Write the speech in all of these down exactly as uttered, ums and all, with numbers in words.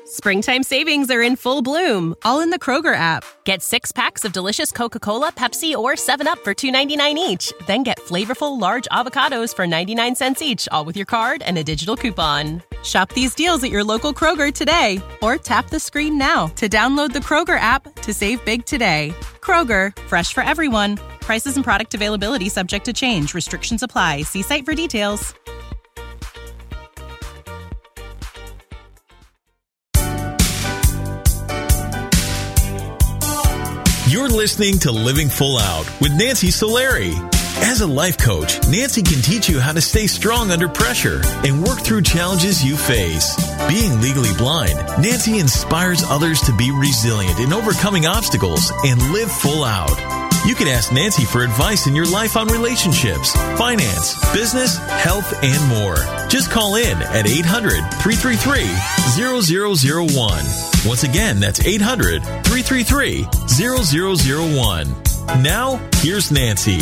Springtime savings are in full bloom, all in the Kroger app. Get six packs of delicious Coca-Cola, Pepsi, or seven up for two ninety-nine each. Then get flavorful large avocados for ninety-nine cents each, all with your card and a digital coupon. Shop these deals at your local Kroger today, or tap the screen now to download the Kroger app to save big today. Kroger, fresh for everyone. Prices and product availability subject to change. Restrictions apply. See site for details. You're listening to Living Full Out with Nancy Solari. As a life coach, Nancy can teach you how to stay strong under pressure and work through challenges you face. Being legally blind, Nancy inspires others to be resilient in overcoming obstacles and live full out. You can ask Nancy for advice in your life on relationships, finance, business, health, and more. Just call in at eight hundred, three three three, zero zero zero one. Once again, that's eight hundred, three three three, zero zero zero one. Now, here's Nancy.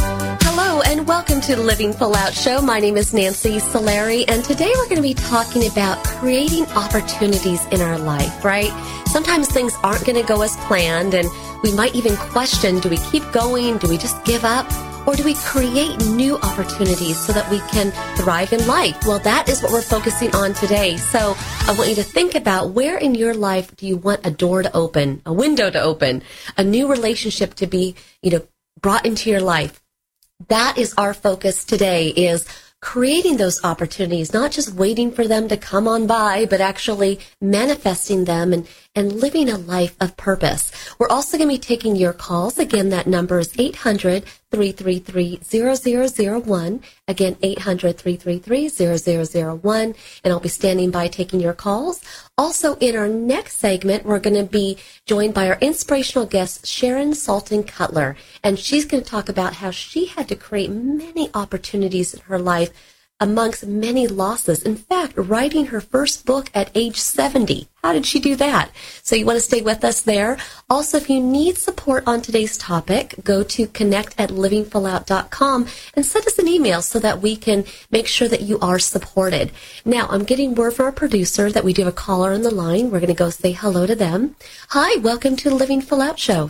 Hello and welcome to the Living Full Out Show. My name is Nancy Solari, and today we're going to be talking about creating opportunities in our life, right? Sometimes things aren't going to go as planned, and we might even question, do we keep going? Do we just give up? Or do we create new opportunities so that we can thrive in life? Well, that is what we're focusing on today. So I want you to think about, where in your life do you want a door to open, a window to open, a new relationship to be, you know, brought into your life? That is our focus today, is creating those opportunities, not just waiting for them to come on by, but actually manifesting them and, and living a life of purpose. We're also going to be taking your calls. Again, that number is eight hundred, three three three, zero zero zero one. Again, eight hundred, three three three, zero zero zero one. And I'll be standing by taking your calls. Also, in our next segment, we're going to be joined by our inspirational guest, Sharon Salton Cutler. And she's going to talk about how she had to create many opportunities in her life amongst many losses. In fact, writing her first book at age seventy. How did she do that? So you want to stay with us there. Also, if you need support on today's topic, go to connect at living full out dot com and send us an email so that we can make sure that you are supported. Now, I'm getting word from our producer that we do have a caller on the line. We're going to go say hello to them. Hi, welcome to the Living Full Out Show.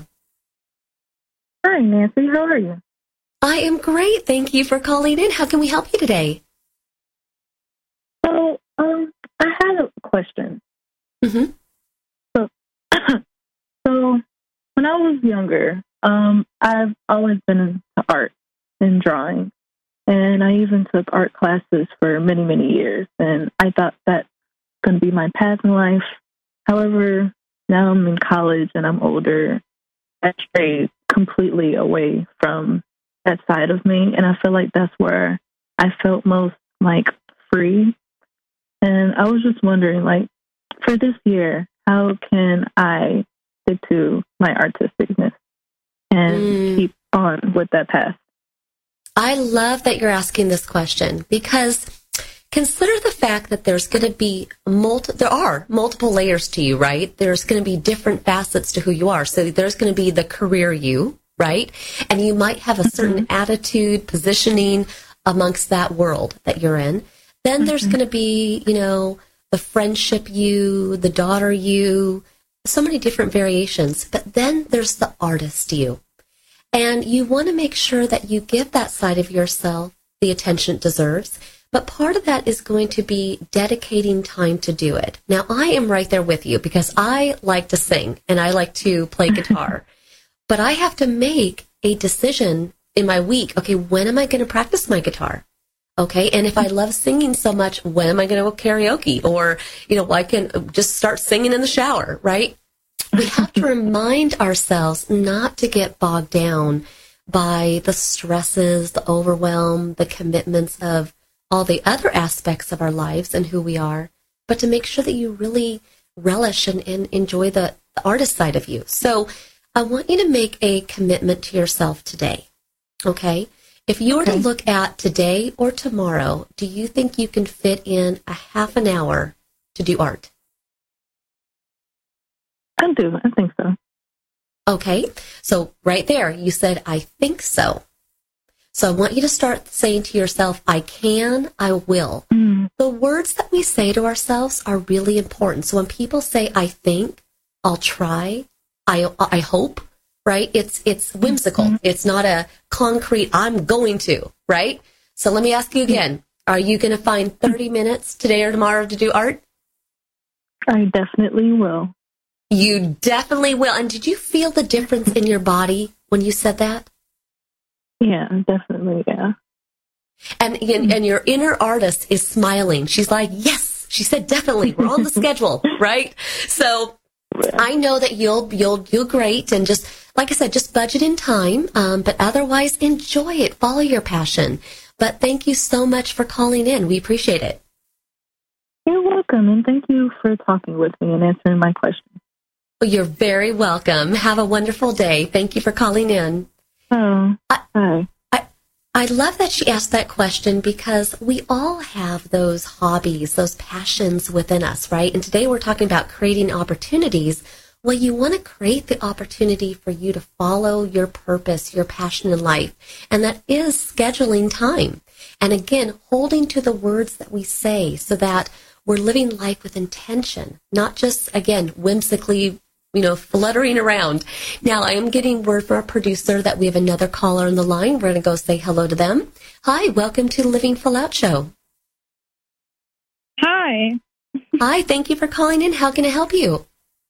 Hi, Nancy. How are you? I am great. Thank you for calling in. How can we help you today? So, um, I had a question. Mm-hmm. So, so when I was younger, um, I've always been into art and drawing, and I even took art classes for many, many years, and I thought that's going to be my path in life. However, now I'm in college and I'm older, I strayed completely away from that side of me, and I feel like that's where I felt most, like, free. And I was just wondering, like, for this year, how can I stick to my artisticness and mm. keep on with that path? I love that you're asking this question, because consider the fact that there's going to be multi- there are multiple layers to you, right? There's going to be different facets to who you are. So there's going to be the career you, right? And you might have a certain mm-hmm. attitude, positioning amongst that world that you're in. Then mm-hmm. there's going to be, you know, the friendship you, the daughter you, so many different variations. But then there's the artist you. And you want to make sure that you give that side of yourself the attention it deserves. But part of that is going to be dedicating time to do it. Now, I am right there with you, because I like to sing and I like to play guitar. But I have to make a decision in my week. Okay, when am I going to practice my guitar? Okay, and if I love singing so much, when am I going to go karaoke? Or, you know, I can just start singing in the shower, right? We have to remind ourselves not to get bogged down by the stresses, the overwhelm, the commitments of all the other aspects of our lives and who we are, but to make sure that you really relish and, and enjoy the, the artist side of you. So I want you to make a commitment to yourself today, okay? If you were okay. to look at today or tomorrow, do you think you can fit in a half an hour to do art? I do. I think so. Okay. So right there, you said, I think so. So I want you to start saying to yourself, I can, I will. Mm. the words that we say to ourselves are really important. So when people say, I think, I'll try, I, I hope, right? It's, it's whimsical. Mm-hmm. It's not a concrete, I'm going to, right? So let me ask you again, are you going to find thirty minutes today or tomorrow to do art? I definitely will. You definitely will. And did you feel the difference in your body when you said that? Yeah, definitely, yeah. And, and and your inner artist is smiling. She's like, yes, she said definitely. We're on the schedule, right? So I know that you'll you'll do great, and just like I said, just budget in time. Um, but otherwise, enjoy it. Follow your passion. But thank you so much for calling in. We appreciate it. You're welcome, and thank you for talking with me and answering my questions. Well, you're very welcome. Have a wonderful day. Thank you for calling in. Oh, I, hi. I I love that she asked that question, because we all have those hobbies, those passions within us, right? And today we're talking about creating opportunities. Well, you want to create the opportunity for you to follow your purpose, your passion in life. And that is scheduling time. And again, holding to the words that we say so that we're living life with intention, not just, again, whimsically, you know, fluttering around. Now, I am getting word from our producer that we have another caller on the line. We're going to go say hello to them. Hi, welcome to the Living Full Out Show. Hi. Hi, thank you for calling in. How can I help you?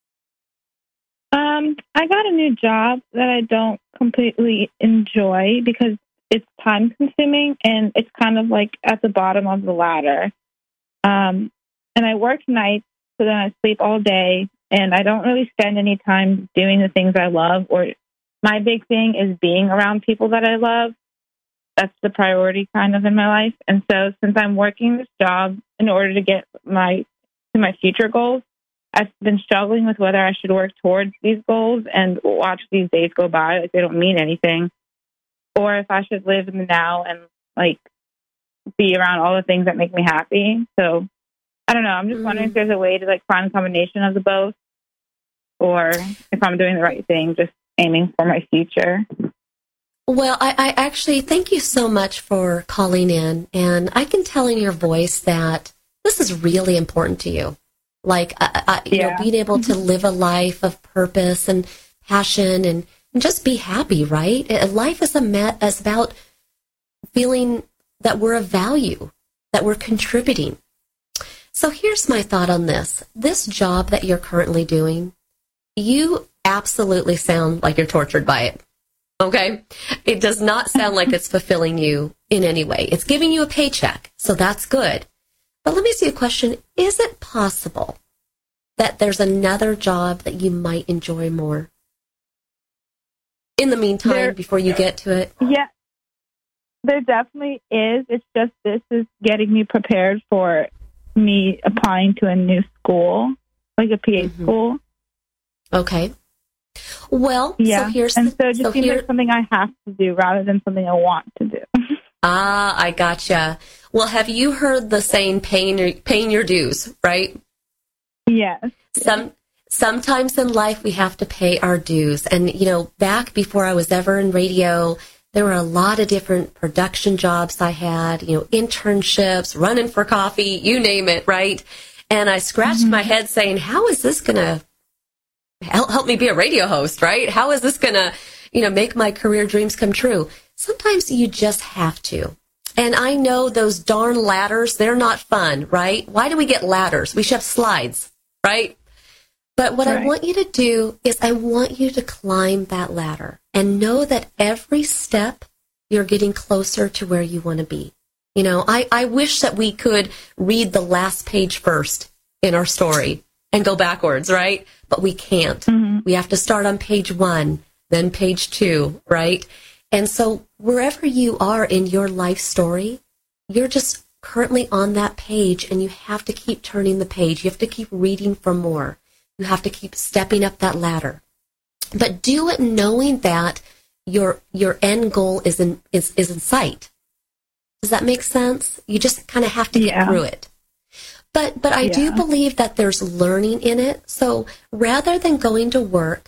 Um, I got a new job that I don't completely enjoy because it's time consuming and it's kind of like at the bottom of the ladder. Um, and I work nights, so then I sleep all day, and I don't really spend any time doing the things I love. Or my big thing is being around people that I love. That's the priority kind of in my life. And so since I'm working this job in order to get my to my future goals, I've been struggling with whether I should work towards these goals and watch these days go by like they don't mean anything, or if I should live in the now and like be around all the things that make me happy. So I don't know. I'm just mm-hmm. wondering if there's a way to like find a combination of the both, or if I'm doing the right thing, just aiming for my future. Well, I, I actually thank you so much for calling in, and I can tell in your voice that this is really important to you. Like, uh, uh, you yeah. know, being able to live a life of purpose and passion and, and just be happy, right? Life is, a met, is about feeling that we're of value, that we're contributing. So here's my thought on this. This job that you're currently doing, you absolutely sound like you're tortured by it, okay? It does not sound like it's fulfilling you in any way. It's giving you a paycheck, so that's good. But let me ask you a question. Is it possible that there's another job that you might enjoy more in the meantime there, before you get to it? Yeah, there definitely is. It's just this is getting me prepared for me applying to a new school, like a P A mm-hmm. school. Okay. Well, yeah. so here's and so it just so seems here, like something I have to do rather than something I want to do. Ah, I gotcha. Well, have you heard the saying, paying your, paying your dues, right? Yes. Some Sometimes in life we have to pay our dues. And, you know, back before I was ever in radio, there were a lot of different production jobs I had, you know, internships, running for coffee, you name it, right? And I scratched mm-hmm. my head saying, how is this going to help, help me be a radio host, right? How is this going to, you know, make my career dreams come true? Sometimes you just have to. And I know those darn ladders, they're not fun, right? Why do we get ladders? We should have slides, right? But what right. I want you to do is I want you to climb that ladder and know that every step you're getting closer to where you want to be. You know, I, I wish that we could read the last page first in our story and go backwards, right? But we can't. Mm-hmm. We have to start on page one, then page two, right? And so wherever you are in your life story, you're just currently on that page, and you have to keep turning the page. You have to keep reading for more. You have to keep stepping up that ladder. But do it knowing that your your end goal is in is, is in sight. Does that make sense? You just kind of have to get yeah. through it. But but I yeah. do believe that there's learning in it. So rather than going to work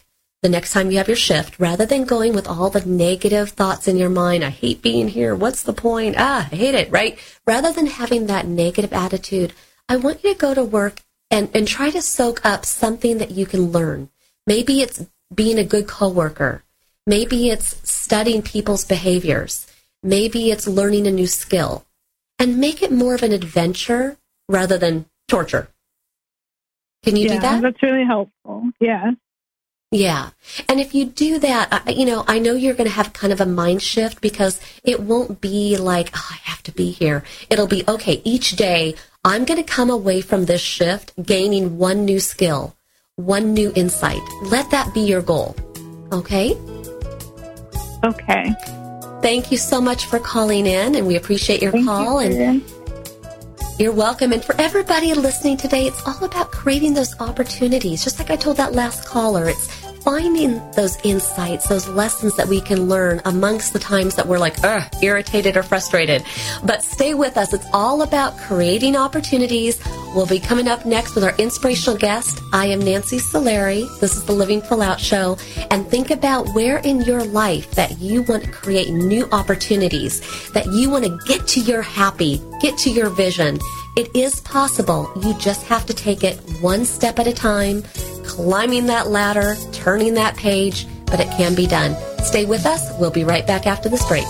the next time you have your shift, rather than going with all the negative thoughts in your mind, I hate being here, what's the point, ah, I hate it, right? Rather than having that negative attitude, I want you to go to work and, and try to soak up something that you can learn. Maybe it's being a good coworker. Maybe it's studying people's behaviors. Maybe it's learning a new skill. And make it more of an adventure rather than torture. Can you yeah, do that? That's really helpful. Yeah. Yeah. And if you do that, you know, I know you're going to have kind of a mind shift because it won't be like, oh, I have to be here. It'll be, okay, each day I'm going to come away from this shift gaining one new skill, one new insight. Let that be your goal. Okay? Okay. Thank you so much for calling in, and we appreciate your Thank call. You, and you're welcome. And for everybody listening today, it's all about creating those opportunities. Just like I told that last caller, it's finding those insights, those lessons that we can learn amongst the times that we're like, ugh, irritated or frustrated. But stay with us. It's all about creating opportunities. We'll be coming up next with our inspirational guest. I am Nancy Solari. This is the Living Full Out Show. And think about where in your life that you want to create new opportunities, that you want to get to your happy, get to your vision. It is possible. You just have to take it one step at a time, climbing that ladder, turning that page, but it can be done. Stay with us. We'll be right back after this break.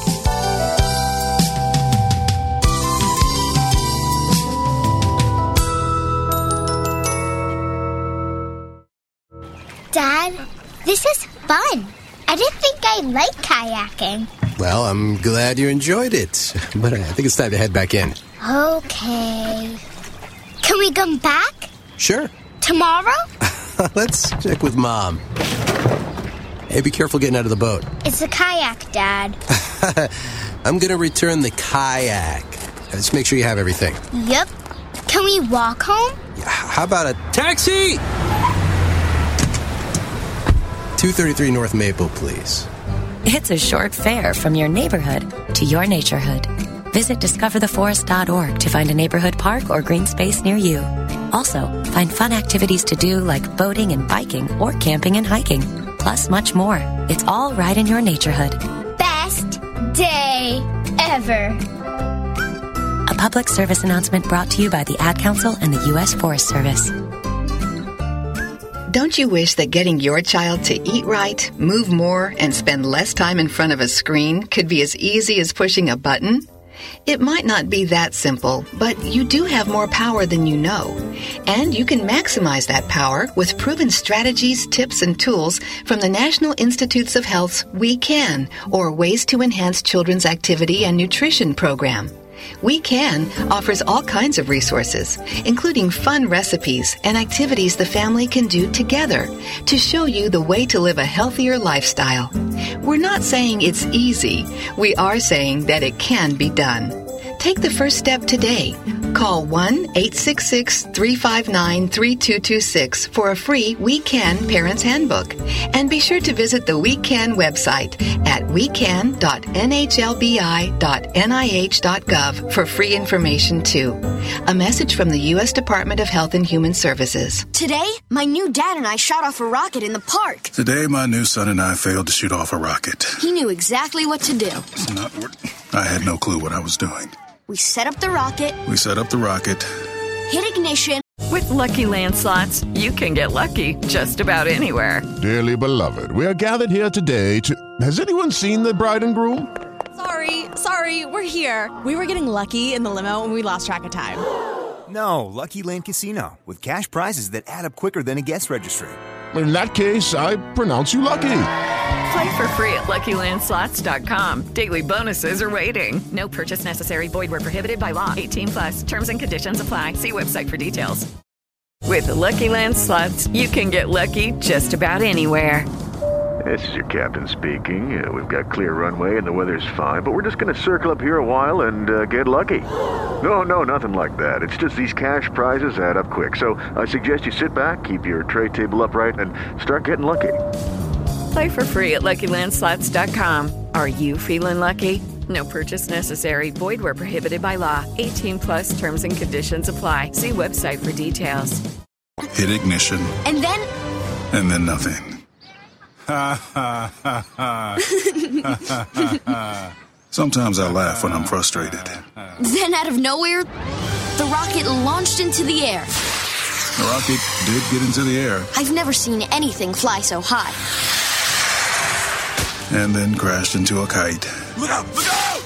Dad, this is fun. I didn't think I liked kayaking. Well, I'm glad you enjoyed it, but I think it's time to head back in. Okay. Can we come back? Sure. Tomorrow? Let's check with Mom. Hey, be careful getting out of the boat. It's a kayak, Dad. I'm going to return the kayak. Just make sure you have everything. Yep. Can we walk home? How about a taxi? two thirty-three North Maple, please. It's a short fare from your neighborhood to your naturehood. Visit discover the forest dot org to find a neighborhood park or green space near you. Also, find fun activities to do like boating and biking or camping and hiking, plus much more. It's all right in your naturehood. Best day ever. A public service announcement brought to you by the Ad Council and the U S Forest Service. Don't you wish that getting your child to eat right, move more, and spend less time in front of a screen could be as easy as pushing a button? It might not be that simple, but you do have more power than you know. And you can maximize that power with proven strategies, tips, and tools from the National Institutes of Health's We Can, or Ways to Enhance Children's Activity and Nutrition program. We Can offers all kinds of resources, including fun recipes and activities the family can do together to show you the way to live a healthier lifestyle. We're not saying it's easy. We are saying that it can be done. Take the first step today. Call one eight six six, three five nine, three two two six for a free We Can Parents Handbook. And be sure to visit the We Can website at we can dot n h l b i dot n i h dot gov for free information too. A message from the U S Department of Health and Human Services. Today, my new dad and I shot off a rocket in the park. Today, my new son and I failed to shoot off a rocket. He knew exactly what to do. It's not what I had no clue what I was doing. We set up the rocket. We set up the rocket. Hit ignition. With Lucky Land Slots, you can get lucky just about anywhere. Dearly beloved, we are gathered here today to... Has anyone seen the bride and groom? Sorry, sorry, we're here. We were getting lucky in the limo and we lost track of time. No, Lucky Land Casino, with cash prizes that add up quicker than a guest registry. In that case, I pronounce you lucky. Play for free at lucky land slots dot com. Daily bonuses are waiting. No purchase necessary. Void where prohibited by law. eighteen plus. Terms and conditions apply. See website for details. With the Lucky Land Slots, you can get lucky just about anywhere. This is your captain speaking. Uh, we've got clear runway and the weather's fine, but we're just going to circle up here a while and uh, get lucky. No, no, nothing like that. It's just these cash prizes add up quick. So I suggest you sit back, keep your tray table upright, and start getting lucky. Play for free at lucky land slots dot com. Are you feeling lucky? No purchase necessary. Void where prohibited by law. eighteen plus terms and conditions apply. See website for details. Hit ignition. And then? And then nothing. Sometimes I laugh when I'm frustrated. Then out of nowhere, the rocket launched into the air. The rocket did get into the air. I've never seen anything fly so high. And then crashed into a kite. Look out! Look out!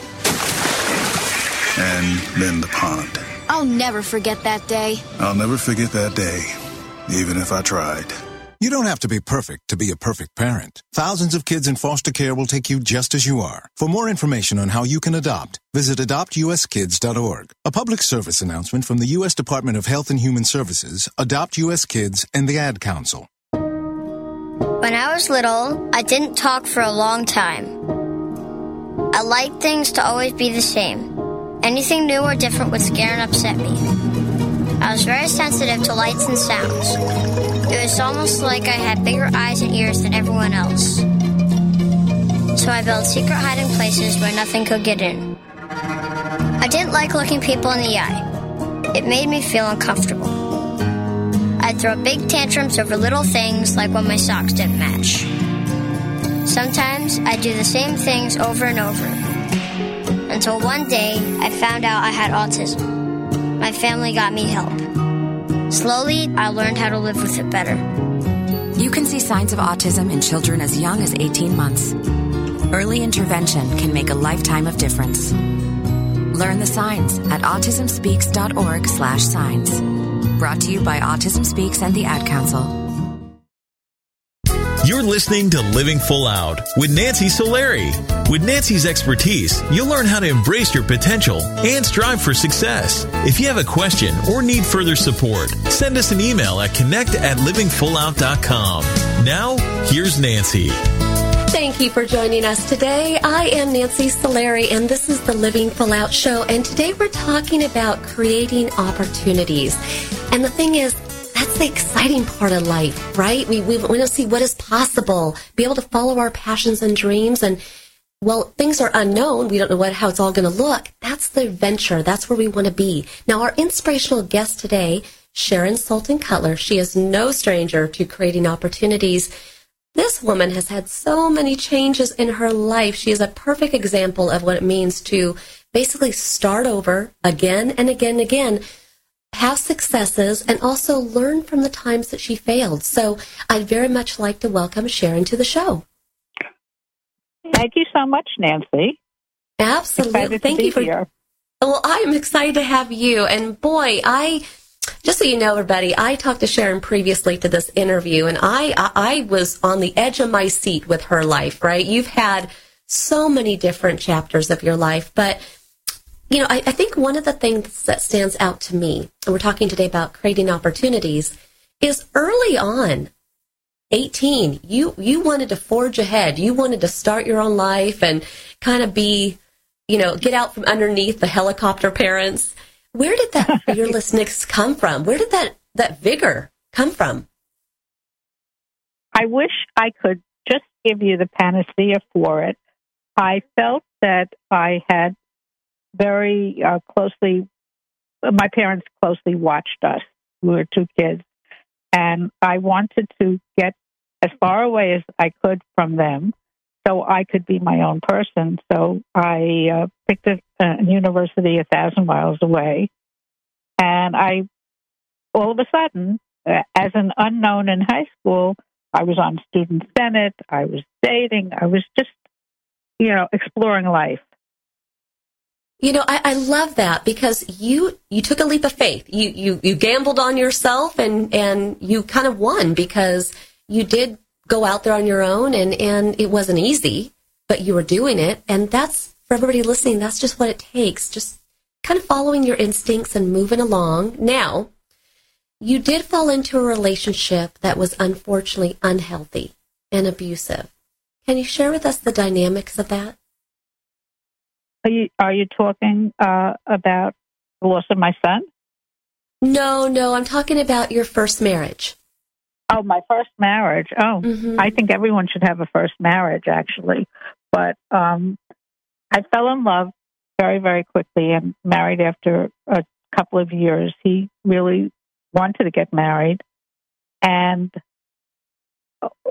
And then the pond. I'll never forget that day. I'll never forget that day, even if I tried. You don't have to be perfect to be a perfect parent. Thousands of kids in foster care will take you just as you are. For more information on how you can adopt, visit adopt u s kids dot org. A public service announcement from the U S Department of Health and Human Services, Adopt U S Kids, and the Ad Council. When I was little, I didn't talk for a long time. I liked things to always be the same. Anything new or different would scare and upset me. I was very sensitive to lights and sounds. It was almost like I had bigger eyes and ears than everyone else. So I built secret hiding places where nothing could get in. I didn't like looking people in the eye. It made me feel uncomfortable. I'd throw big tantrums over little things like when my socks didn't match. Sometimes I'd do the same things over and over. Until one day, I found out I had autism. My family got me help. Slowly, I learned how to live with it better. You can see signs of autism in children as young as eighteen months. Early intervention can make a lifetime of difference. Learn the signs at autism speaks dot org slash signs. Brought to you by Autism Speaks and the Ad Council. You're listening to Living Full Out with Nancy Solari. With Nancy's expertise, you'll learn how to embrace your potential and strive for success. If you have a question or need further support, send us an email at connect at living full out dot com. Now, here's Nancy. Thank you for joining us today. I am Nancy Solari, and this is the Living Full Out Show. And today we're talking about creating opportunities. And the thing is, that's the exciting part of life, right? We, we want to see what is possible, be able to follow our passions and dreams. And, well, things are unknown. We don't know what how it's all going to look. That's the adventure. That's where we want to be. Now, our inspirational guest today, Sharon Sultan Cutler, she is no stranger to creating opportunities. This woman has had so many changes in her life. She is a perfect example of what it means to basically start over again and again and again, have successes, and also learn from the times that she failed. So I'd very much like to welcome Sharon to the show. Thank you so much, Nancy. Absolutely. Thank you for here. Well, I am excited to have you. And boy, I just so you know, everybody, I talked to Sharon previously to this interview, and I, I I was on the edge of my seat with her life, right? You've had so many different chapters of your life, but you know, I, I think one of the things that stands out to me, and we're talking today about creating opportunities, is early on, eighteen, you, you wanted to forge ahead. You wanted to start your own life and kind of be, you know, get out from underneath the helicopter parents. Where did that fearlessness come from? Where did that, that vigor come from? I wish I could just give you the panacea for it. I felt that I had very uh, closely, my parents closely watched us. We were two kids. And I wanted to get as far away as I could from them so I could be my own person. So I uh, picked a, a university a thousand miles away. And I, all of a sudden, uh, as an unknown in high school, I was on student senate, I was dating, I was just, you know, exploring life. You know, I, I love that because you you took a leap of faith. You you you gambled on yourself and, and you kind of won because you did go out there on your own and, and it wasn't easy, but you were doing it. And that's, for everybody listening, that's just what it takes. Just kind of following your instincts and moving along. Now, you did fall into a relationship that was unfortunately unhealthy and abusive. Can you share with us the dynamics of that? Are you, are you talking uh, about the loss of my son? No, no, I'm talking about your first marriage. Oh, my first marriage. Oh, mm-hmm. I think everyone should have a first marriage, actually. But um, I fell in love very, very quickly and married after a couple of years. He really wanted to get married. And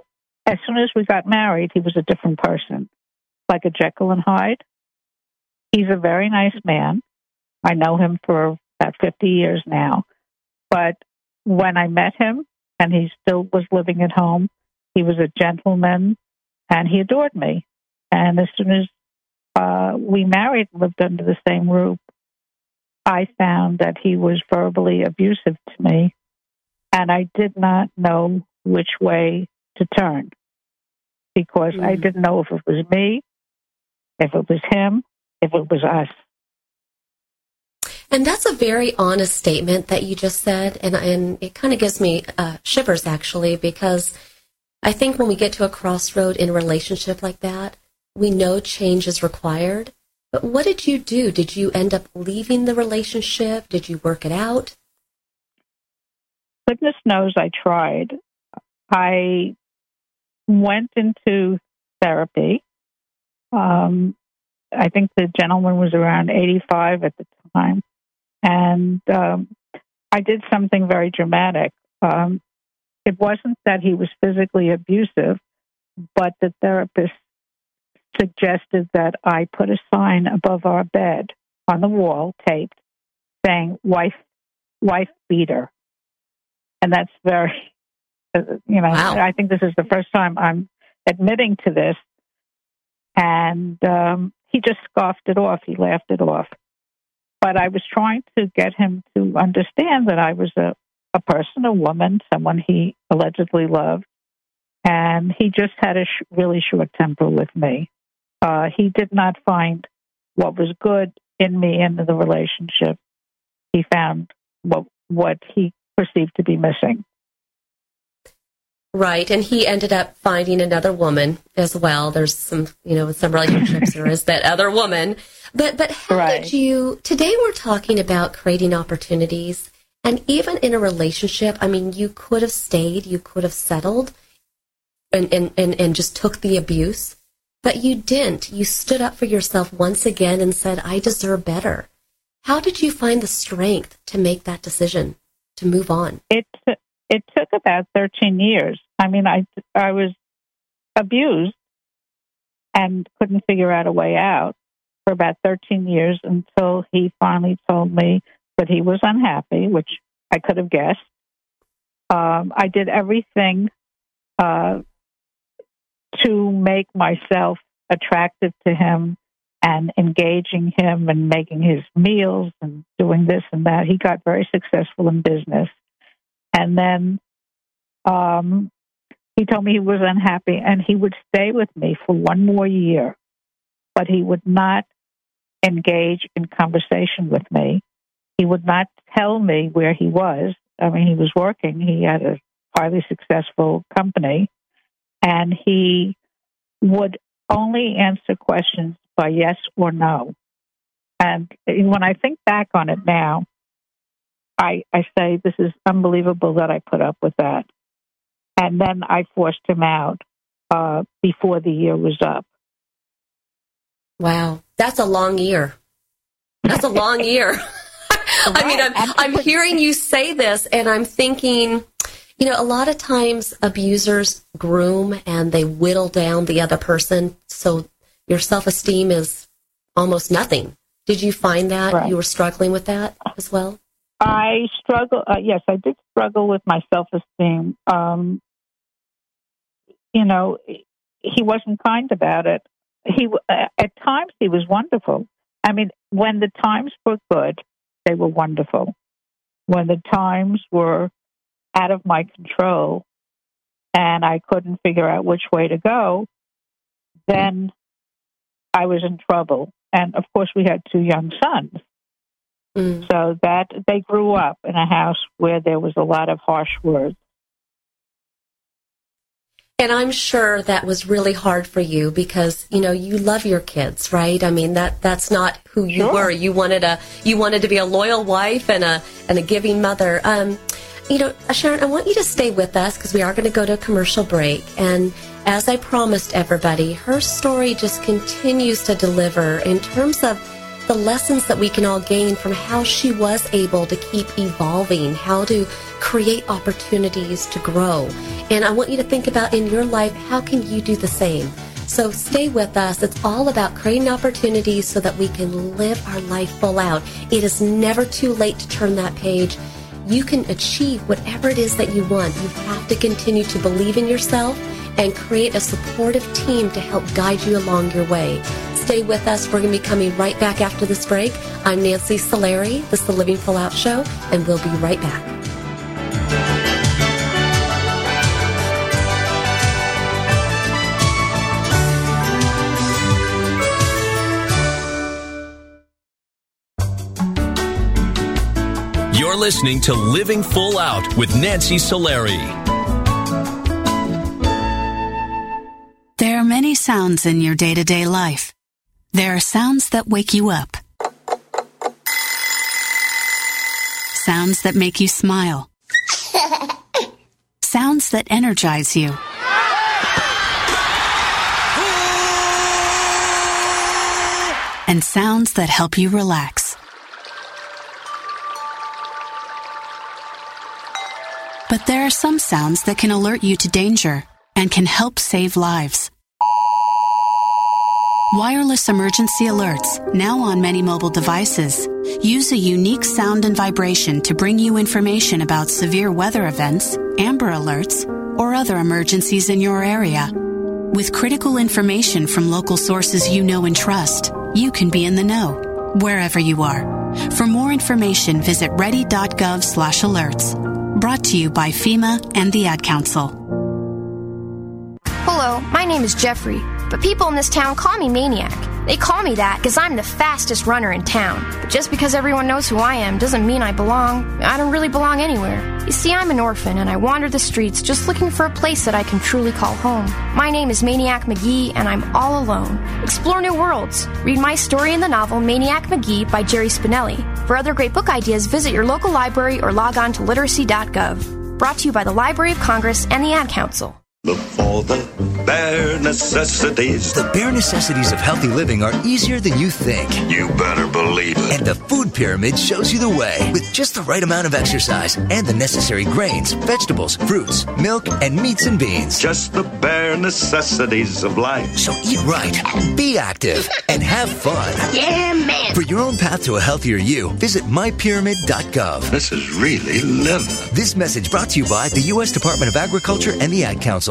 as soon as we got married, he was a different person, like a Jekyll and Hyde. He's a very nice man. I know him for about fifty years now. But when I met him, and he still was living at home, he was a gentleman, and he adored me. And as soon as uh, we married and lived under the same roof, I found that he was verbally abusive to me, and I did not know which way to turn because mm-hmm. I didn't know if it was me, if it was him, if it was us. And that's a very honest statement that you just said, and, and it kind of gives me uh, shivers, actually, because I think when we get to a crossroad in a relationship like that, we know change is required. But what did you do? Did you end up leaving the relationship? Did you work it out? Goodness knows I tried. I went into therapy. Um, I think the gentleman was around eighty-five at the time. And um, I did something very dramatic. Um, it wasn't that he was physically abusive, but the therapist suggested that I put a sign above our bed on the wall, taped, saying, wife, wife beater. And that's very, uh, you know, wow. I think this is the first time I'm admitting to this. And um, he just scoffed it off. He laughed it off. But I was trying to get him to understand that I was a, a person, a woman, someone he allegedly loved. And he just had a sh- really short temper with me. Uh, he did not find what was good in me in the relationship. He found what what he perceived to be missing. Right, and he ended up finding another woman as well. There's some, you know, some relationships there is that other woman. But but how right. did you, today we're talking about creating opportunities, and even in a relationship, I mean, you could have stayed, you could have settled, and, and, and, and just took the abuse, but you didn't. You stood up for yourself once again and said, I deserve better. How did you find the strength to make that decision, to move on? It It took about thirteen years. I mean, I, I was abused and couldn't figure out a way out for about thirteen years until he finally told me that he was unhappy, which I could have guessed. Um, I did everything uh, to make myself attractive to him and engaging him and making his meals and doing this and that. He got very successful in business. And then um, he told me he was unhappy and he would stay with me for one more year, but he would not engage in conversation with me. He would not tell me where he was. I mean, he was working. He had a highly successful company, and he would only answer questions by yes or no. And when I think back on it now, I, I say, this is unbelievable that I put up with that. And then I forced him out uh, before the year was up. Wow. That's a long year. That's a long year. I mean, I'm, I'm hearing you say this, and I'm thinking, you know, a lot of times abusers groom and they whittle down the other person, so your self-esteem is almost nothing. Did you find that right. you were struggling with that as well? I struggle. Uh, yes, I did struggle with my self-esteem. Um, you know, he wasn't kind about it. He uh, at times he was wonderful. I mean, when the times were good, they were wonderful. When the times were out of my control and I couldn't figure out which way to go, then I was in trouble. And of course, we had two young sons. Mm. So that they grew up in a house where there was a lot of harsh words. And I'm sure that was really hard for you because, you know, you love your kids, right? I mean, that that's not who you sure. were. You wanted a you wanted to be a loyal wife and a and a giving mother. Um, you know, Sharon, I want you to stay with us because we are going to go to a commercial break. And as I promised everybody, her story just continues to deliver in terms of the lessons that we can all gain from how she was able to keep evolving, how to create opportunities to grow. And I want you to think about in your life, how can you do the same? So stay with us. It's all about creating opportunities so that we can live our life full out. It is never too late to turn that page. You can achieve whatever it is that you want. You have to continue to believe in yourself and create a supportive team to help guide you along your way. Stay with us. We're going to be coming right back after this break. I'm Nancy Solari. This is the Living Full Out Show, and we'll be right back. You're listening to Living Full Out with Nancy Solari. There are many sounds in your day-to-day life. There are sounds that wake you up. Sounds that make you smile. Sounds that energize you. And sounds that help you relax. But there are some sounds that can alert you to danger and can help save lives. Wireless emergency alerts, now on many mobile devices, use a unique sound and vibration to bring you information about severe weather events, Amber Alerts, or other emergencies in your area. With critical information from local sources you know and trust, you can be in the know, wherever you are. For more information, visit ready.gov slash alerts. Brought to you by FEMA and the Ad Council. Hello, my name is Jeffrey, but people in this town call me Maniac. They call me that because I'm the fastest runner in town. But just because everyone knows who I am doesn't mean I belong. I don't really belong anywhere. You see, I'm an orphan and I wander the streets just looking for a place that I can truly call home. My name is Maniac McGee and I'm all alone. Explore new worlds. Read my story in the novel Maniac McGee by Jerry Spinelli. For other great book ideas, visit your local library or log on to literacy dot gov. Brought to you by the Library of Congress and the Ad Council. Look for the bare necessities. The bare necessities of healthy living are easier than you think. You better believe it. And the Food Pyramid shows you the way. With just the right amount of exercise and the necessary grains, vegetables, fruits, milk, and meats and beans. Just the bare necessities of life. So eat right, be active, and have fun. Yeah, man. For your own path to a healthier you, visit my pyramid dot gov. This is really living. This message brought to you by the U S Department of Agriculture and the Ad Council.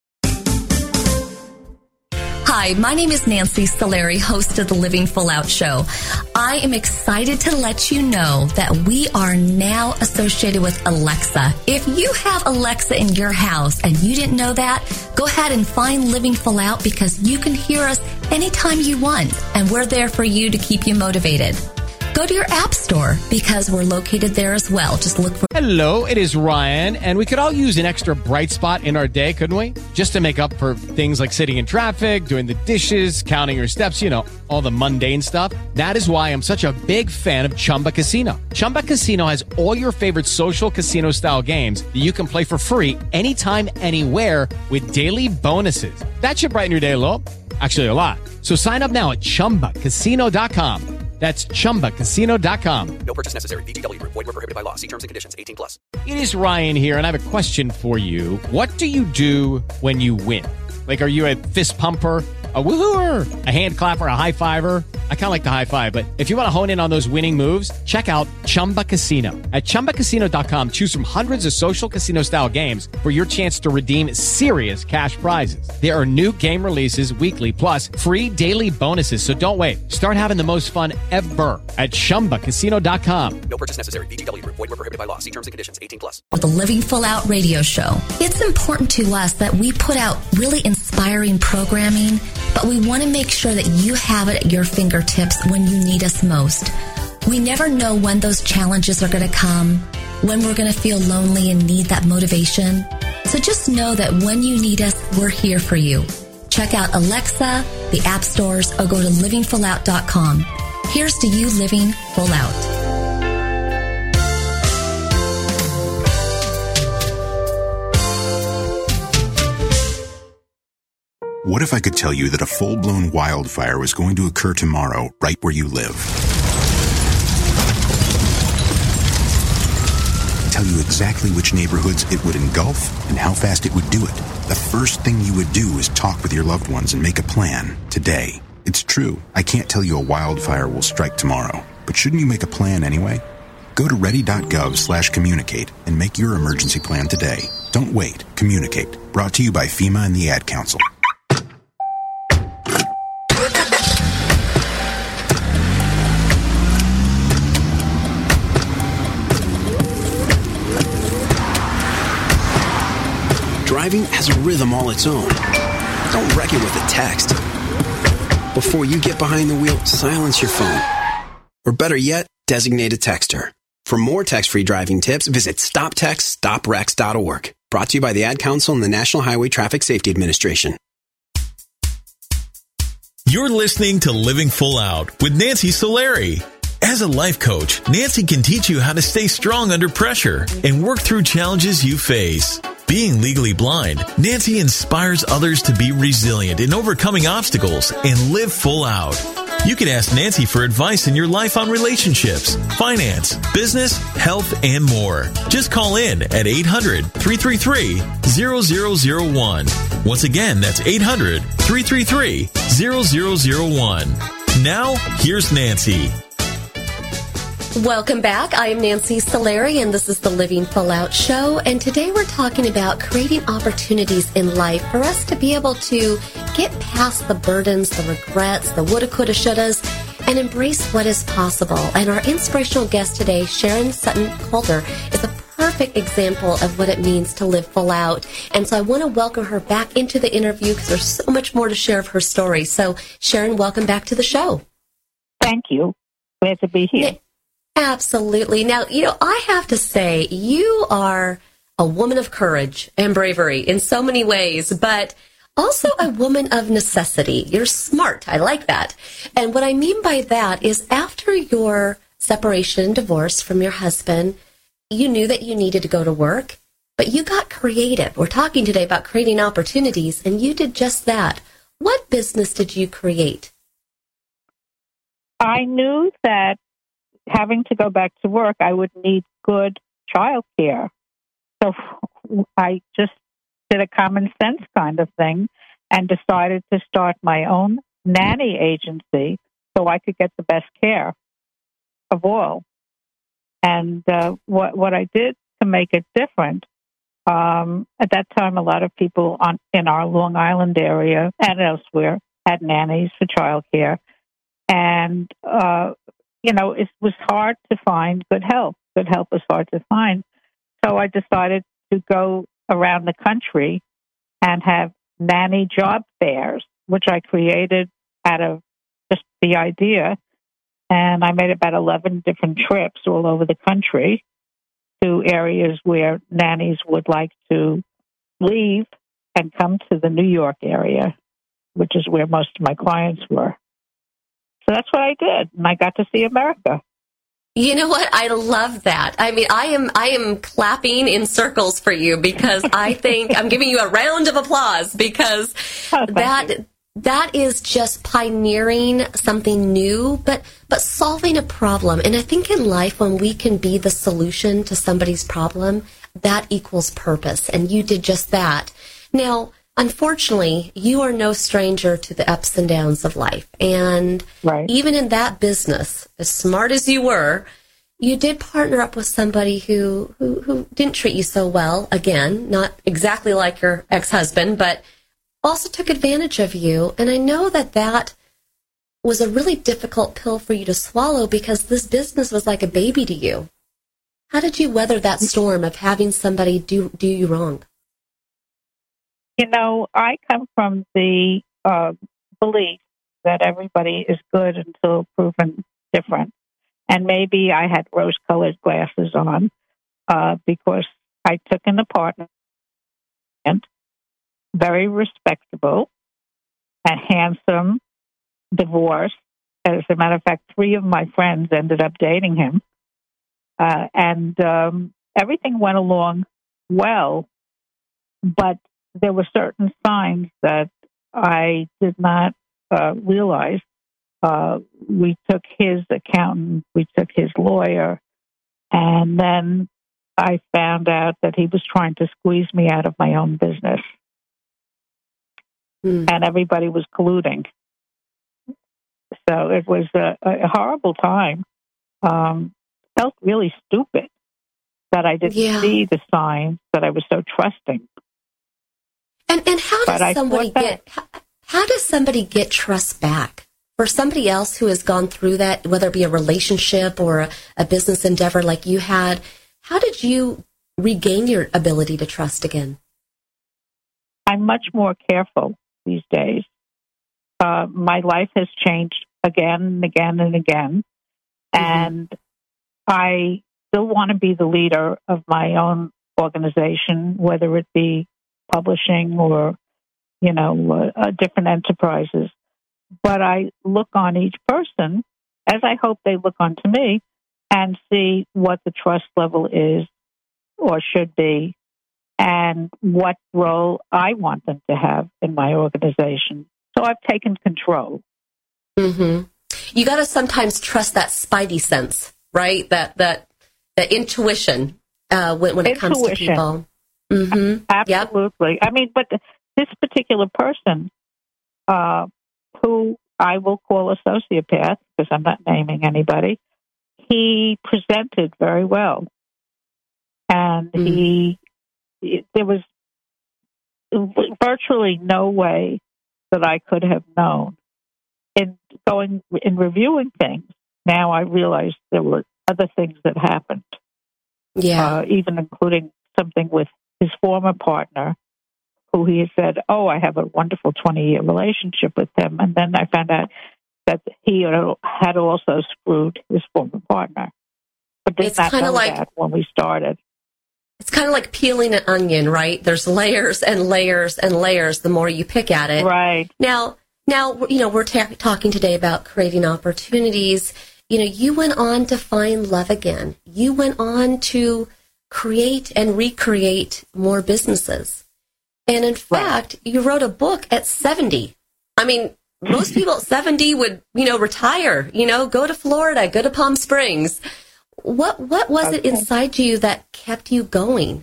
Hi, my name is Nancy Solari, host of the Living Full Out Show. I am excited to let you know that we are now associated with Alexa. If you have Alexa in your house and you didn't know that, go ahead and find Living Full Out because you can hear us anytime you want, and we're there for you to keep you motivated. Go to your app store because we're located there as well. Just look for... Hello, it is Ryan, and we could all use an extra bright spot in our day, couldn't we? Just to make up for things like sitting in traffic, doing the dishes, counting your steps, you know, all the mundane stuff. That is why I'm such a big fan of Chumba Casino. Chumba Casino has all your favorite social casino-style games that you can play for free anytime, anywhere with daily bonuses. That should brighten your day a little. Actually, a lot. So sign up now at chumba casino dot com. That's chumba casino dot com. No purchase necessary. V G W Group. Void where prohibited by law. See terms and conditions. eighteen plus. It is Ryan here, and I have a question for you. What do you do when you win? Like, are you a fist pumper, a woohooer, a hand clapper, a high fiver? I kind of like the high five, but if you want to hone in on those winning moves, check out Chumba Casino. At chumba casino dot com, choose from hundreds of social casino-style games for your chance to redeem serious cash prizes. There are new game releases weekly, plus free daily bonuses, so don't wait. Start having the most fun ever at chumba casino dot com. No purchase necessary. V G W Group. Void where prohibited by law. See terms and conditions. eighteen plus. With the Living Full Out radio show, it's important to us that we put out really inspiring programming, but we want to make sure that you have it at your fingertips when you need us most. We never know when those challenges are going to come, when we're going to feel lonely and need that motivation. So just know that when you need us, we're here for you. Check out Alexa, the app stores, or go to living full out dot com. Here's to you living full out. What if I could tell you that a full-blown wildfire was going to occur tomorrow right where you live? Tell you you exactly which neighborhoods it would engulf and how fast it would do it, the first thing you would do is talk with your loved ones and make a plan today. It's true, I can't tell you a wildfire will strike tomorrow, but shouldn't you make a plan anyway? Go to ready.gov slash communicate and make your emergency plan today. Don't wait. Communicate. Brought to you by FEMA and the Ad Council. Driving has a rhythm all its own. Don't wreck it with a text. Before you get behind the wheel, silence your phone. Or better yet, designate a texter. For more text-free driving tips, visit stop text stop wrecks dot org. Brought to you by the Ad Council and the National Highway Traffic Safety Administration. You're listening to Living Full Out with Nancy Solari. As a life coach, Nancy can teach you how to stay strong under pressure and work through challenges you face. Being legally blind, Nancy inspires others to be resilient in overcoming obstacles and live full out. You can ask Nancy for advice in your life on relationships, finance, business, health, and more. Just call in at eight hundred, three three three, zero zero zero one. Once again, that's eight hundred, three three three, zero zero zero one. Now, here's Nancy. Welcome back. I am Nancy Solari, and this is the Living Full Out Show. And today we're talking about creating opportunities in life for us to be able to get past the burdens, the regrets, the woulda, coulda, shouldas, and embrace what is possible. And our inspirational guest today, Sharon Sutton Coulter, is a perfect example of what it means to live full out. And so I want to welcome her back into the interview because there's so much more to share of her story. So, Sharon, welcome back to the show. Thank you. Glad to be here. Yeah. Absolutely. Now, you know, I have to say, you are a woman of courage and bravery in so many ways, but also a woman of necessity. You're smart. I like that. And what I mean by that is after your separation and divorce from your husband, you knew that you needed to go to work, but you got creative. We're talking today about creating opportunities, and you did just that. What business did you create? I knew that having to go back to work, I would need good child care. So I just did a common sense kind of thing and decided to start my own nanny agency so I could get the best care of all. And uh, what what I did to make it different, um, at that time, a lot of people on, in our Long Island area and elsewhere had nannies for child care. And uh you know, it was hard to find good help. Good help was hard to find. So I decided to go around the country and have nanny job fairs, which I created out of just the idea. And I made about eleven different trips all over the country to areas where nannies would like to leave and come to the New York area, which is where most of my clients were. So that's what I did, and I got to see America. You know what? I love that. I mean, I am I am clapping in circles for you because I think I'm giving you a round of applause because oh, that you. that is just pioneering something new, but but solving a problem. And I think in life, when we can be the solution to somebody's problem, that equals purpose. And you did just that. Now, unfortunately, you are no stranger to the ups and downs of life. And right. even in that business, as smart as you were, you did partner up with somebody who, who, who didn't treat you so well. Again, not exactly like your ex-husband, but also took advantage of you. And I know that that was a really difficult pill for you to swallow because this business was like a baby to you. How did you weather that storm of having somebody do, do you wrong? You know, I come from the uh, belief that everybody is good until proven different. And maybe I had rose-colored glasses on uh, because I took an apartment, very respectable and handsome, divorced. As a matter of fact, three of my friends ended up dating him. Uh, and um, everything went along well, but there were certain signs that I did not uh, realize. Uh, we took his accountant, we took his lawyer, and then I found out that he was trying to squeeze me out of my own business. Mm. And everybody was colluding. So it was a, a horrible time. Um, felt really stupid that I didn't yeah. see the signs, that I was so trusting. And and how does but somebody get how, how does somebody get trust back? For somebody else who has gone through that, whether it be a relationship or a, a business endeavor like you had, how did you regain your ability to trust again? I'm much more careful these days. Uh, my life has changed again and again and again. Mm-hmm. And I still want to be the leader of my own organization, whether it be publishing or, you know, uh, uh, different enterprises. But I look on each person, as I hope they look onto me, and see what the trust level is or should be, and what role I want them to have in my organization. So I've taken control. Mm-hmm. You got to sometimes trust that spidey sense, right? That that that intuition uh, when when it intuition. comes to people. Mm-hmm. Absolutely. Yep. I mean, but this particular person, uh, who I will call a sociopath, because I'm not naming anybody, he presented very well. And mm. he, there was virtually no way that I could have known. In going, in reviewing things, now I realize there were other things that happened. Yeah. Uh, even including something with his former partner, who he had said, oh, I have a wonderful twenty-year relationship with him. And then I found out that he had also screwed his former partner. But did not know like, that when we started. It's kind of like peeling an onion, right? There's layers and layers and layers the more you pick at it. Right. Now, now you know, we're ta- talking today about creating opportunities. You know, you went on to find love again. You went on to create and recreate more businesses. And in fact, right. you wrote a book at seventy. I mean, most people at seventy would, you know, retire, you know, go to Florida, go to Palm Springs. What what was okay. it inside you that kept you going?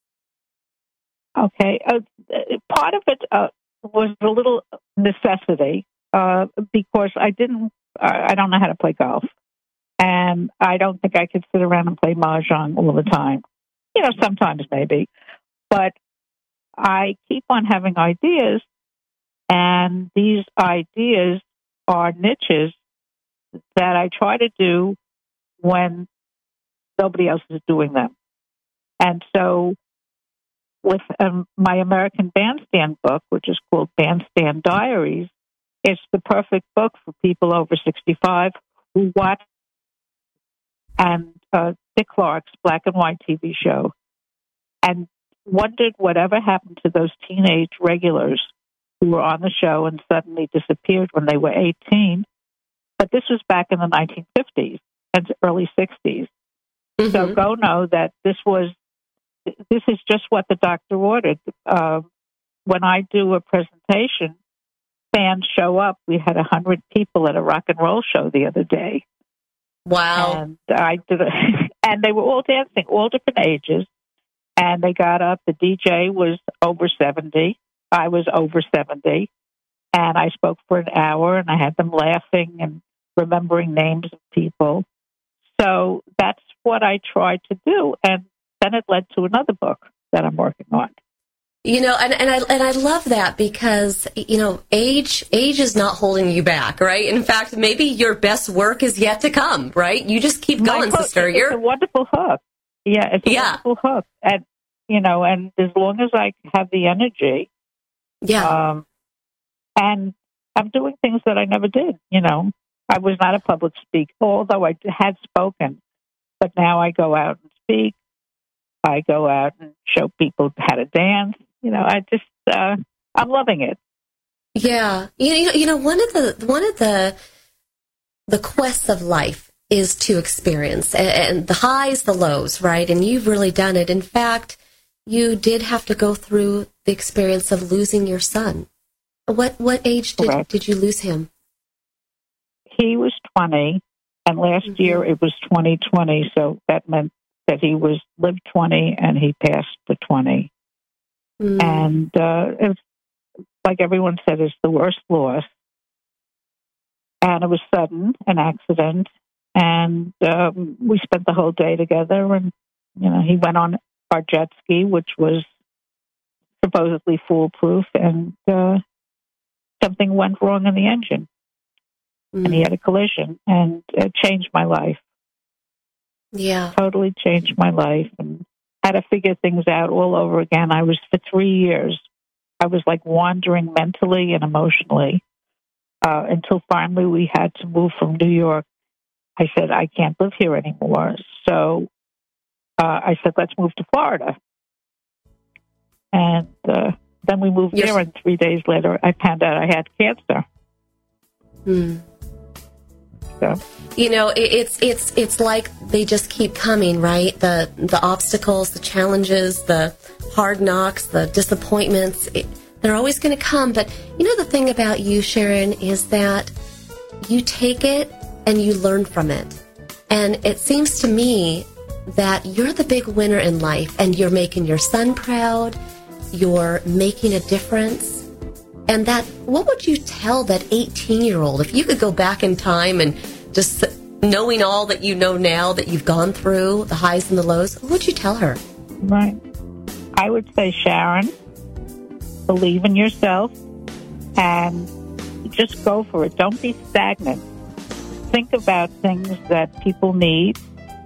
Okay. Uh, part of it uh, was a little necessity uh, because I didn't, uh, I don't know how to play golf. And I don't think I could sit around and play mahjong all the time. You know, sometimes maybe. But I keep on having ideas, and these ideas are niches that I try to do when nobody else is doing them. And so with um, my American Bandstand book, which is called Bandstand Diaries, it's the perfect book for people over sixty-five who watch and uh, Dick Clark's black and white T V show and wondered whatever happened to those teenage regulars who were on the show and suddenly disappeared when they were eighteen. But this was back in the nineteen fifties and early sixties. Mm-hmm. So go know that this was, this is just what the doctor ordered. Uh, when I do a presentation, fans show up. We had a hundred people at a rock and roll show the other day. Wow. And I did a, and they were all dancing, all different ages. And they got up. The D J was over seventy. I was over seventy. And I spoke for an hour, and I had them laughing and remembering names of people. So that's what I tried to do. And then it led to another book that I'm working on. You know, and, and I and I love that because, you know, age age is not holding you back, right? In fact, maybe your best work is yet to come, right? You just keep going, hook, sister. It's You're a wonderful hook. Yeah, it's a yeah. wonderful hook. And, you know, and as long as I have the energy. Yeah. Um, and I'm doing things that I never did, you know. I was not a public speaker, although I had spoken. But now I go out and speak. I go out and show people how to dance. You know, I just, uh, I'm loving it. Yeah. You know, you know, one of the, one of the, the quests of life is to experience and, and the highs, the lows, right? And you've really done it. In fact, you did have to go through the experience of losing your son. What, what age did, Correct. did you lose him? He was twenty, and last mm-hmm. year it was twenty twenty, so that meant that he was lived twenty and he passed the twenty. Mm. And uh, it was, like everyone said, it's the worst loss. And it was sudden, an accident. And um, we spent the whole day together. And, you know, he went on our jet ski, which was supposedly foolproof. And uh, something went wrong in the engine. Mm. And he had a collision. And it changed my life. Yeah. Totally changed my life. And had to figure things out all over again. I was, for three years, I was like wandering mentally and emotionally. Uh, until finally we had to move from New York. I said, I can't live here anymore. So uh, I said, let's move to Florida. And uh, then we moved yes. there, and three days later, I found out I had cancer. Hmm. So. You know, it, it's it's it's like they just keep coming, right? The the obstacles, the challenges, the hard knocks, the disappointments. It, They're always going to come, but you know the thing about you, Sharon, is that you take it and you learn from it. And it seems to me that you're the big winner in life, and you're making your son proud, you're making a difference. And that, what would you tell that eighteen-year-old, if you could go back in time and just knowing all that you know now that you've gone through, the highs and the lows, what would you tell her? Right. I would say, Sharon, believe in yourself and just go for it. Don't be stagnant. Think about things that people need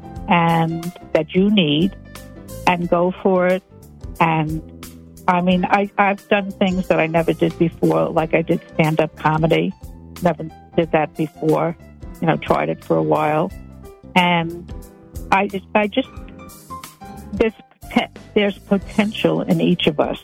and that you need and go for it. And I mean, I, I've done things that I never did before, like I did stand-up comedy. Never did that before. You know, tried it for a while. And I just, I just there's, there's potential in each of us.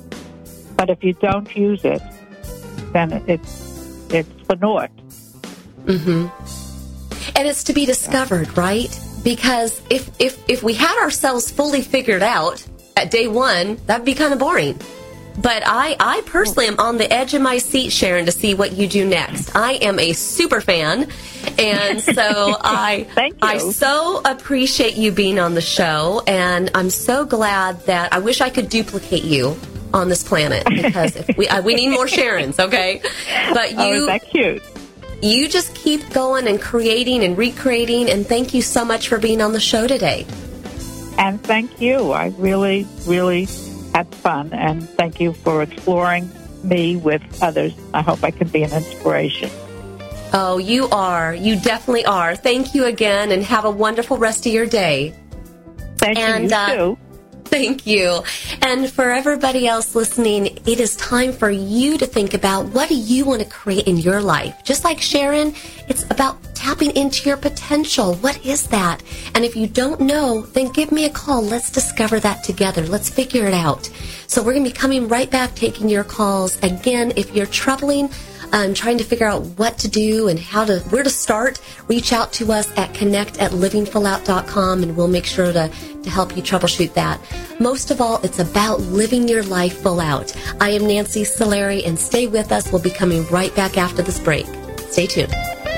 But if you don't use it, then it's it's for naught. Mm-hmm. And it's to be discovered, right? Because if, if, if we had ourselves fully figured out at day one, that'd be kind of boring. But I, I personally am on the edge of my seat, Sharon, to see what you do next. I am a super fan, and so I Thank you. I so appreciate you being on the show, and I'm so glad that I wish I could duplicate you on this planet, because if we uh, we need more Sharons, okay? But you, oh, is that cute? You just keep going and creating and recreating, and thank you so much for being on the show today. And thank you. I really, really had fun, and thank you for exploring me with others. I hope I can be an inspiration. Oh, you are. You definitely are. Thank you again, and have a wonderful rest of your day. Thank and, you, you uh, too. Thank you. And for everybody else listening, it is time for you to think about, what do you want to create in your life? Just like Sharon, it's about tapping into your potential. What is that? And if you don't know, then give me a call. Let's discover that together. Let's figure it out. So we're going to be coming right back, taking your calls. Again, if you're troubling, um, trying to figure out what to do and how to, where to start, reach out to us at connect at living full out dot com, and we'll make sure to, to help you troubleshoot that. Most of all, it's about living your life full out. I am Nancy Solari, and stay with us. We'll be coming right back after this break. Stay tuned.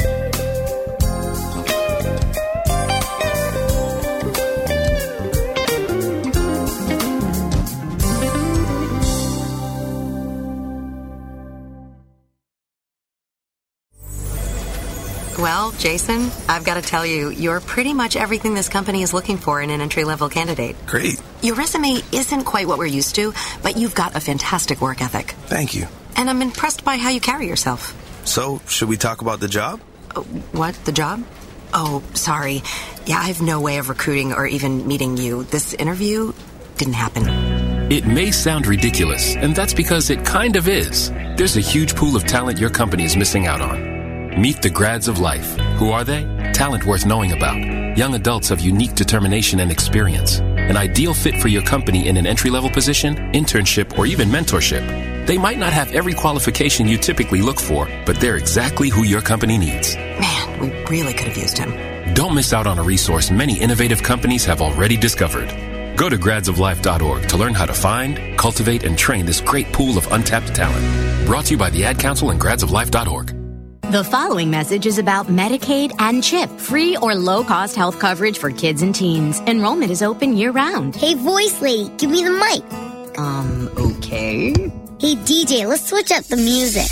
Well, Jason, I've got to tell you, you're pretty much everything this company is looking for in an entry-level candidate. Great. Your resume isn't quite what we're used to, but you've got a fantastic work ethic. Thank you. And I'm impressed by how you carry yourself. So, should we talk about the job? Uh, what? The job? Oh, sorry. Yeah, I have no way of recruiting or even meeting you. This interview didn't happen. It may sound ridiculous, and that's because it kind of is. There's a huge pool of talent your company is missing out on. Meet the grads of life. Who are they? Talent worth knowing about. Young adults of unique determination and experience. An ideal fit for your company in an entry-level position, internship, or even mentorship. They might not have every qualification you typically look for, but they're exactly who your company needs. Man, we really could have used him. Don't miss out on a resource many innovative companies have already discovered. Go to grads of life dot org to learn how to find, cultivate, and train this great pool of untapped talent. Brought to you by the Ad Council and grads of life dot org. The following message is about Medicaid and CHIP, free or low-cost health coverage for kids and teens. Enrollment is open year-round. Hey, voice lady, give me the mic. Um, okay. Hey, D J, let's switch up the music.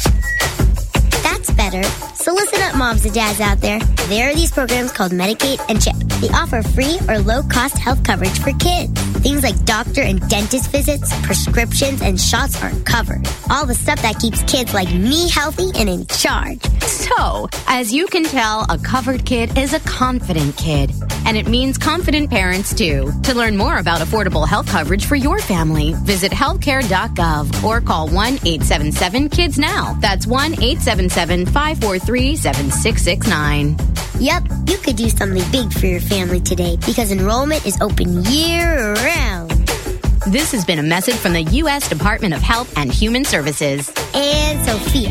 That's better. So listen up, moms and dads out there. There are these programs called Medicaid and CHIP. They offer free or low-cost health coverage for kids. Things like doctor and dentist visits, prescriptions, and shots are covered. All the stuff that keeps kids like me healthy and in charge. So, as you can tell, a covered kid is a confident kid. And it means confident parents, too. To learn more about affordable health coverage for your family, visit healthcare dot gov or call one eight seven seven kids now. That's one eight seven seven, five four three, seven six six nine. Yep, you could do something big for your family today because enrollment is open year-round. This has been a message from the U S Department of Health and Human Services. And Sophia.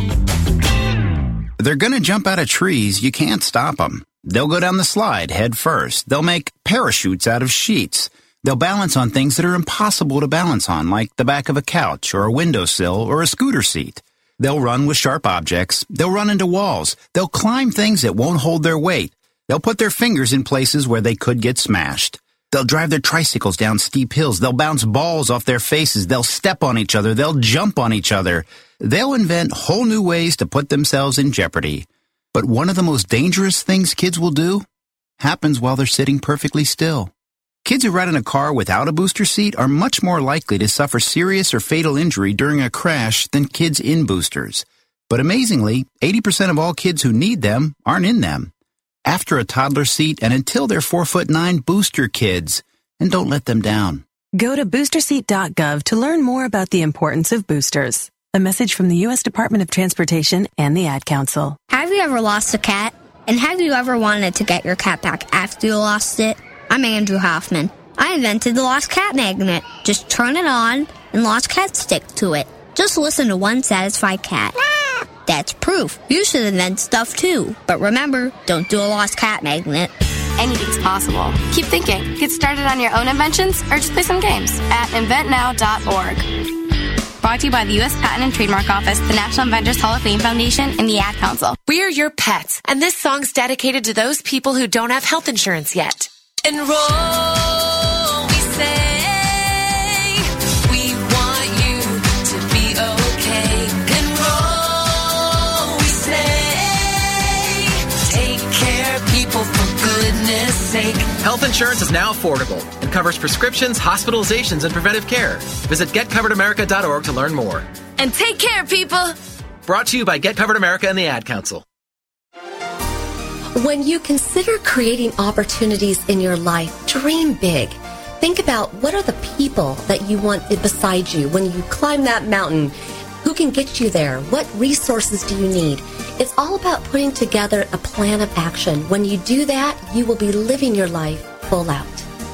They're going to jump out of trees. You can't stop them. They'll go down the slide head first. They'll make parachutes out of sheets. They'll balance on things that are impossible to balance on, like the back of a couch or a windowsill or a scooter seat. They'll run with sharp objects. They'll run into walls. They'll climb things that won't hold their weight. They'll put their fingers in places where they could get smashed. They'll drive their tricycles down steep hills. They'll bounce balls off their faces. They'll step on each other. They'll jump on each other. They'll invent whole new ways to put themselves in jeopardy. But one of the most dangerous things kids will do happens while they're sitting perfectly still. Kids who ride in a car without a booster seat are much more likely to suffer serious or fatal injury during a crash than kids in boosters. But amazingly, eighty percent of all kids who need them aren't in them. After a toddler seat and until they're four foot nine, booster kids, and don't let them down. Go to booster seat dot gov to learn more about the importance of boosters. A message from the U S Department of Transportation and the Ad Council. Have you ever lost a cat? And have you ever wanted to get your cat back after you lost it? I'm Andrew Hoffman. I invented the Lost Cat Magnet. Just turn it on and lost cats stick to it. Just listen to one satisfied cat. That's proof. You should invent stuff too. But remember, don't do a Lost Cat Magnet. Anything's possible. Keep thinking. Get started on your own inventions or just play some games at invent now dot org. Brought to you by the U S Patent and Trademark Office, the National Inventors Hall of Fame Foundation, and the Ad Council. We're your pets, and this song's dedicated to those people who don't have health insurance yet. Enroll, we say, we want you to be okay. Enroll, we say, take care of people for goodness sake. Health insurance is now affordable and covers prescriptions, hospitalizations, and preventive care. Visit get covered america dot org to learn more. And take care, people. Brought to you by Get Covered America and the Ad Council. When you consider creating opportunities in your life, dream big. Think about what are the people that you want beside you when you climb that mountain. Who can get you there? What resources do you need? It's all about putting together a plan of action. When you do that, you will be living your life full out.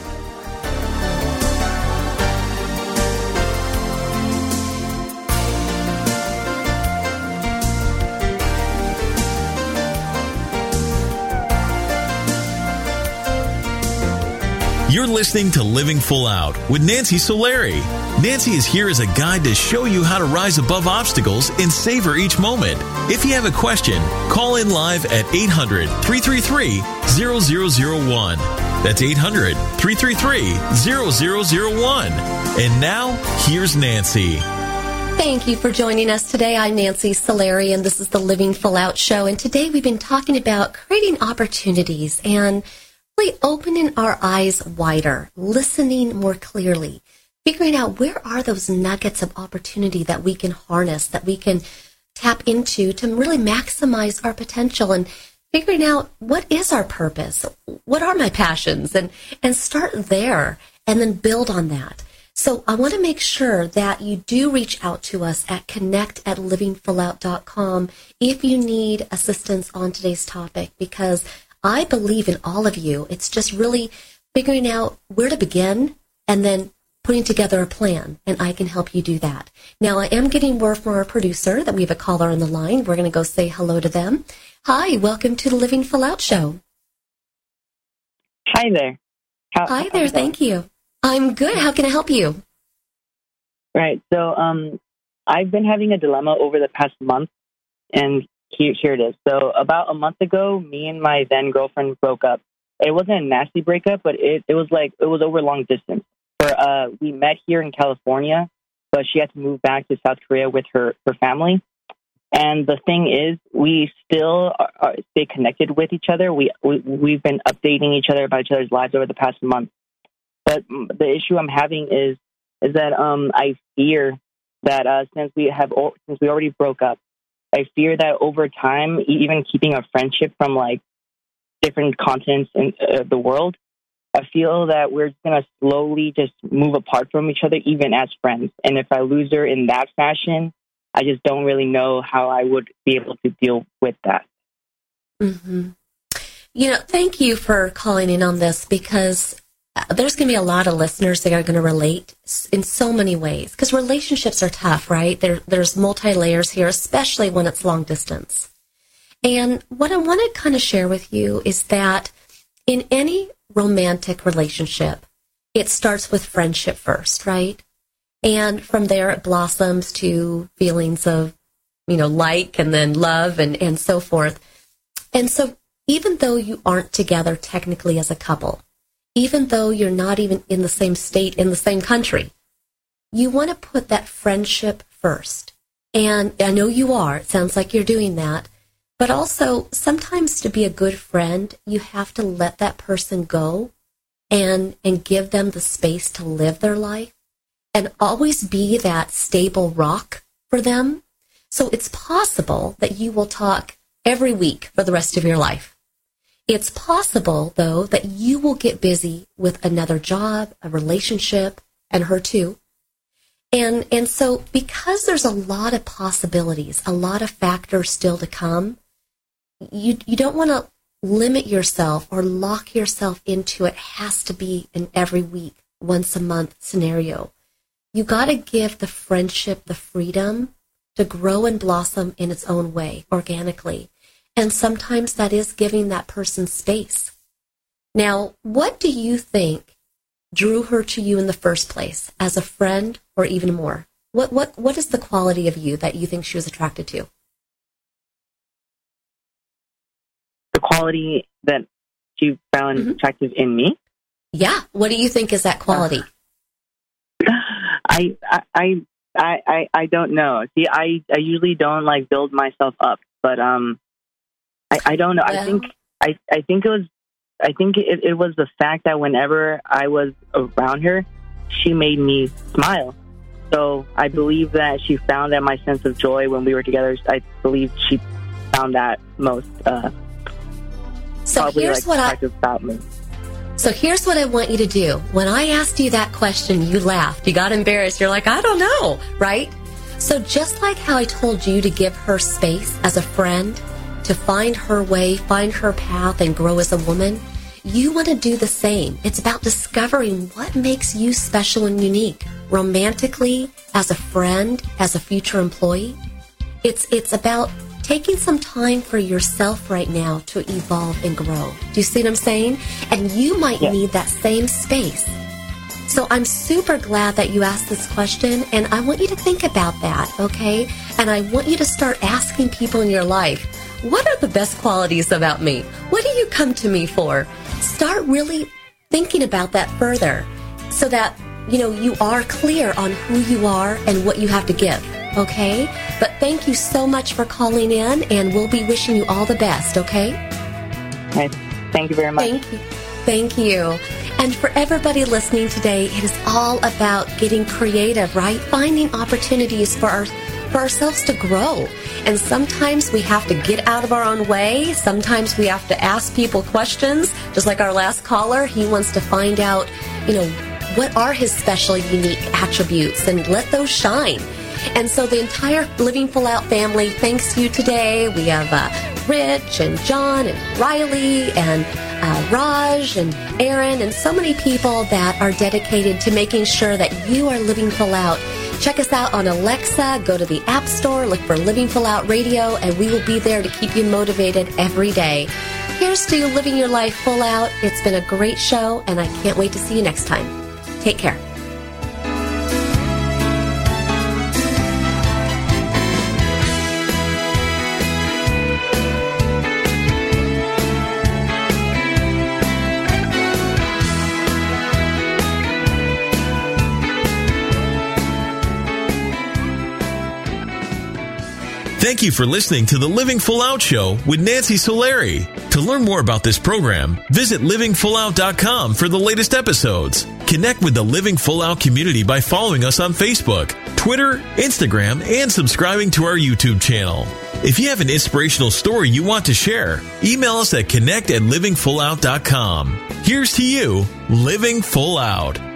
You're listening to Living Full Out with Nancy Solari. Nancy is here as a guide to show you how to rise above obstacles and savor each moment. If you have a question, call in live at eight hundred, three three three, zero zero zero one. That's eight hundred, three three three, zero zero zero one. And now, here's Nancy. Thank you for joining us today. I'm Nancy Solari, and this is the Living Full Out Show. And today we've been talking about creating opportunities and really opening our eyes wider, listening more clearly, figuring out where are those nuggets of opportunity that we can harness, that we can tap into to really maximize our potential, and figuring out what is our purpose, what are my passions, and, and start there and then build on that. So I want to make sure that you do reach out to us at connect at living full out dot com if you need assistance on today's topic, because I believe in all of you. It's just really figuring out where to begin and then putting together a plan, and I can help you do that. Now, I am getting word from our producer that we have a caller on the line. We're going to go say hello to them. Hi, welcome to the Living Full Out Show. Hi there. How, Hi there, thank you. I'm good. How can I help you? Right. So um, I've been having a dilemma over the past month, and here, here it is. So about a month ago, me and my then girlfriend broke up. It wasn't a nasty breakup, but it, it was like, it was over long distance. For, uh, we met here in California, but she had to move back to South Korea with her, her family. And the thing is, we still are, are, stay connected with each other. We, we, we've been updating each other about each other's lives over the past month. But the issue I'm having is, is that, um, I fear that, uh, since we have, since we already broke up, I fear that over time, even keeping a friendship from like different continents in uh, the world, I feel that we're going to slowly just move apart from each other, even as friends. And if I lose her in that fashion, I just don't really know how I would be able to deal with that. Mm-hmm. You know, thank you for calling in on this, because there's going to be a lot of listeners that are going to relate in so many ways, because relationships are tough, right? There, there's multi-layers here, especially when it's long distance. And what I want to kind of share with you is that in any romantic relationship, it starts with friendship first, right? And from there, it blossoms to feelings of, you know, like, and then love, and, and so forth. And so even though you aren't together technically as a couple, even though you're not even in the same state, in the same country, you want to put that friendship first. And I know you are. It sounds like you're doing that. But also, sometimes to be a good friend, you have to let that person go and, and give them the space to live their life, and always be that stable rock for them. So it's possible that you will talk every week for the rest of your life. It's possible, though, that you will get busy with another job, a relationship, and her too. And, and so because there's a lot of possibilities, a lot of factors still to come, you, you don't want to limit yourself or lock yourself into it has to be an every week, once a month scenario. You got to give the friendship the freedom to grow and blossom in its own way, organically. And sometimes that is giving that person space. Now, what do you think drew her to you in the first place, as a friend or even more? What what what is the quality of you that you think she was attracted to? The quality that she found mm-hmm. attractive in me? Yeah. What do you think is that quality? Uh, I, I, I, I, I don't know. See, I, I usually don't like build myself up, but, um, I, I don't know. Well, I think, I, I think it was, I think it, it was the fact that whenever I was around her, she made me smile. So I believe that she found that my sense of joy when we were together, I believe she found that most, uh, so probably here's like what attractive I, about me. So here's what I want you to do. When I asked you that question, you laughed. You got embarrassed. You're like, I don't know, right? So just like how I told you to give her space as a friend, to find her way, find her path, and grow as a woman, you want to do the same. It's about discovering what makes you special and unique, romantically, as a friend, as a future employee. It's it's about taking some time for yourself right now to evolve and grow. Do you see what I'm saying? And you might yeah. need that same space. So I'm super glad that you asked this question, and I want you to think about that, okay? And I want you to start asking people in your life, what are the best qualities about me? What do you come to me for? Start really thinking about that further so that, you know, you are clear on who you are and what you have to give, okay? But thank you so much for calling in, and we'll be wishing you all the best, okay? Okay. Thank you very much. Thank you. Thank you. And for everybody listening today, it is all about getting creative, right? Finding opportunities for our for ourselves to grow. And sometimes we have to get out of our own way. Sometimes we have to ask people questions. Just like our last caller, he wants to find out, you know, what are his special, unique attributes, and let those shine. And so the entire Living Full Out family thanks you today. We have uh, Rich and John and Riley and uh, Raj and Aaron and so many people that are dedicated to making sure that you are living full out. Check us out on Alexa. Go to the App Store, look for Living Full Out Radio, and we will be there to keep you motivated every day. Here's to living your life full out. It's been a great show, and I can't wait to see you next time. Take care. Thank you for listening to the Living Full Out Show with Nancy Solari. To learn more about this program, visit living full out dot com for the latest episodes. Connect with the Living Full Out community by following us on Facebook, Twitter, Instagram, and subscribing to our YouTube channel. If you have an inspirational story you want to share, email us at connect at living full out dot com. Here's to you, living full out.